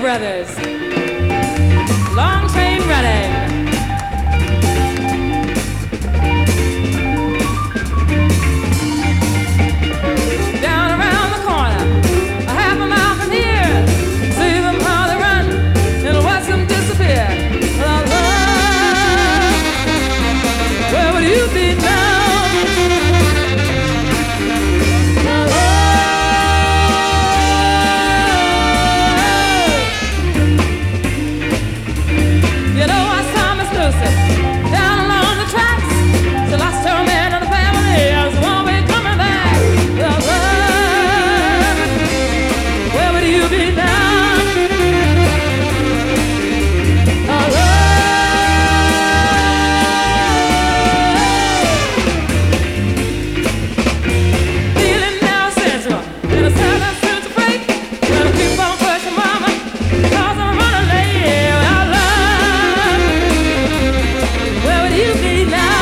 Brothers. Long train running. Down around the corner, a half a mile from here. See them how they run and watch them disappear. Love, where would you be now? Down along the tracks, the lost old man and the family is one way coming back. Where would you be now? Feeling now sensual in a southern sense of break. Gonna keep on pushing, mama, 'cause I'm running late without love. Where would you be now?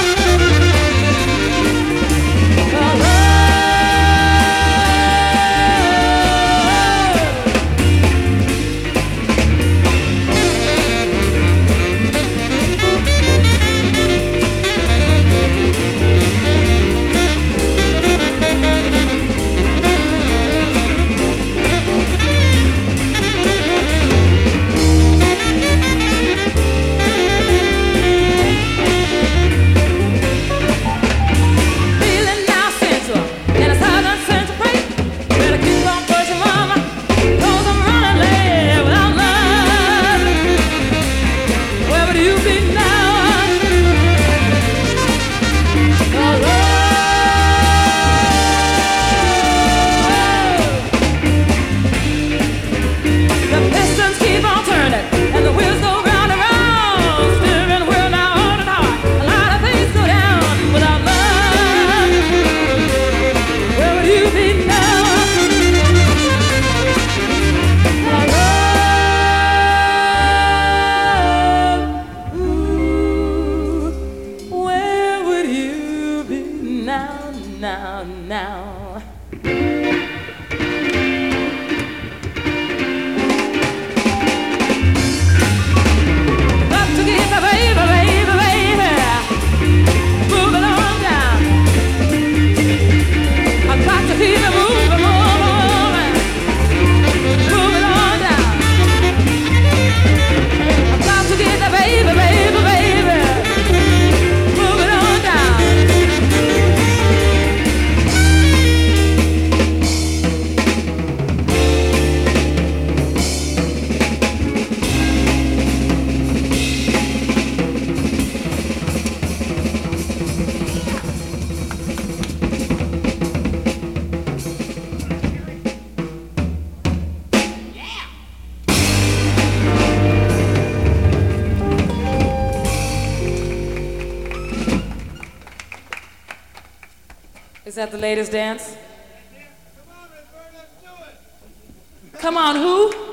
Is that the latest dance? Come on, Roberta, do it. Come on, who?